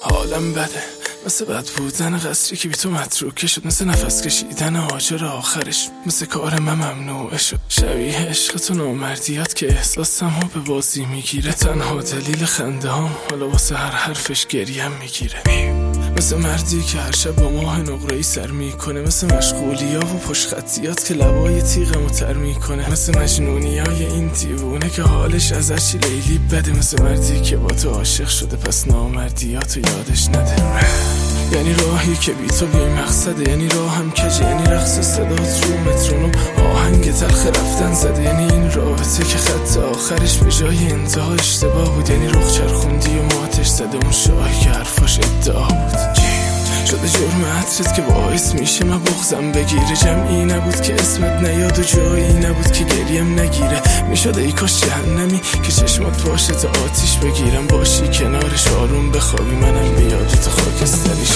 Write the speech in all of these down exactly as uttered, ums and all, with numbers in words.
حالم بده مثل بد بودن قصری که بی تو متروکه شد، مثل نفس کشیدن آجر آخرش، مثل کار من ممنوعه شد. شبیه عشق تو نامردیات که احساسم ها به بازی میگیره، تنها دلیل خنده هم حالا واسه هر حرفش گریم میگیره. مثل مردی که هر شب با ماه نقره‌ای سر میکنه، مثل مشغولی ها و پشخطیات که لبای تیغمو تر میکنه، مثل مجنونی های این دیوونه که حالش از هرچی لیلی بده، مثل مردی که با تو عاشق شده پس نامردیاتو یادش نده. یعنی راهی که بی تو بی مقصده، یعنی راهم کجه، یعنی رقص صدات رو مترونوم آهنگ تلخ رفتن زده، یعنی این رابطه که خط آخرش به جای انتها اشتباه بود، یعنی رخ چرخوندی و ماتش زده اون شاهی که حرفاش ادعا بود. شده جرم عطرت که باعث میشه من بغضم بگیره، جمعی نبود که اسمت نیاد و جایی نبود که گریم نگیره. میشده ای کاش جهنمی که چشمات باشه تا آتیش بگیرم، باشی کنارش آروم بخوابی منم بیادت خاکستریش.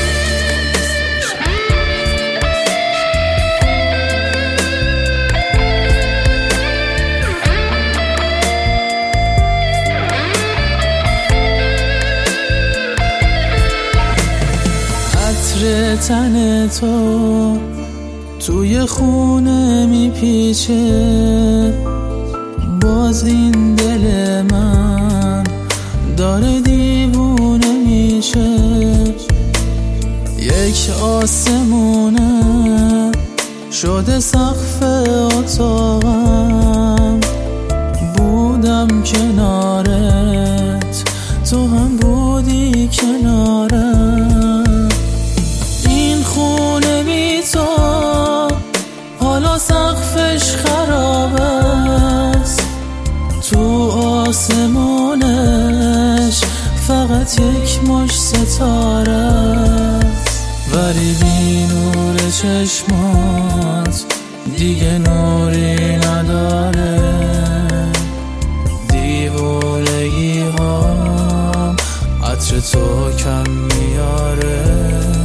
تن تو توی خونه میپیچه، باز این دل من داره دیوونه میشه. یک آسمونه شده سقف اتاقم، بودم کنارت تو هم بودی کنارم. خونه بی تو حالا سقفش خراب است، تو آسمونش فقط یک مش ستاره است، ولی بی نور چشمات دیگه نوری نداره. دیوونگی ها عطر تو کم میاره.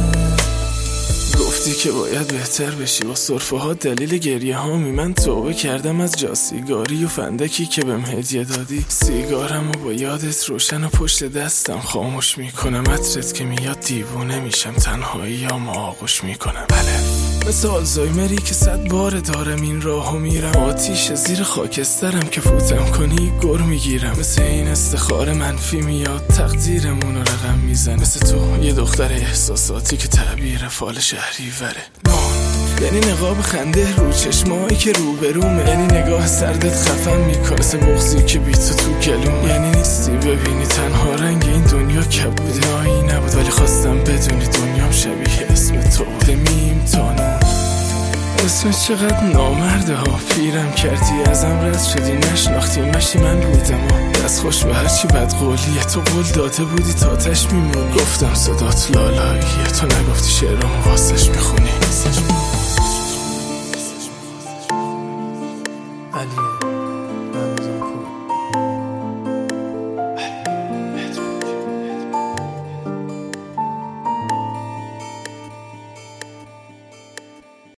گفتی که باید بهتر بشی با سرفه ها دلیل گریه هامی، من توبه کردم از جا سیگاری و فندکی که بهم هدیه دادی. سیگارم و با یادت روشن و پشت دستم خاموش میکنم، عطرت که میاد دیوونه میشم، تنهایی هم آغوش میکنم. بله مثل آلزایمری که صد بار دارم این راهو میرم، آتیش زیر خاکسترم که فوتم کنی گر میگیرم. مثل این استخاره منفی میاد تقدیرمون رو رقم میزن، مثل تو یه دختر احساساتی که تعبیر فال شهری وره. یعنی نقاب خنده رو چشمایی که روبرومه، یعنی نگاه سردت خفم میکنه، مثل بغضی که بی تو تو گلومه. یعنی نیستی ببینی تنها رنگ این دنیا کبوده، آیی نبود ولی خواستم بدونی دنیام شبیه اسم تو بوده. میم تا نون اسمت چقدر نامرده ها، پیرم کردی ازم رد شدی، نشناختی مشی من بودم ها. دست خوش به هرچی بد قولیه، تو قول داده بودی تا تش میمونی. گفتم صدات لالاییه، تو نگفتی شعرامو واسش میخونی. علیه